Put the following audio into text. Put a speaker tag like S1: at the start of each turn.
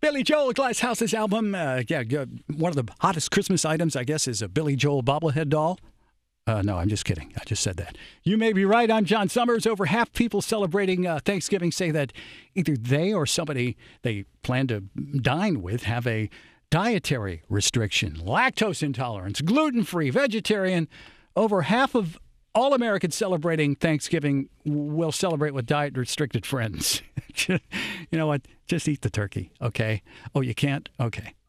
S1: Billy Joel, Glass House's album. One of the hottest Christmas items, I guess, is a Billy Joel bobblehead doll. No, I'm just kidding. I just said that. You may be right. I'm John Summers. Over half people celebrating Thanksgiving say that either they or somebody they plan to dine with have a dietary restriction, lactose intolerance, gluten-free, vegetarian. Over half of all Americans celebrating Thanksgiving will celebrate with diet-restricted friends. You know what? Just eat the turkey, okay? Oh, you can't? Okay.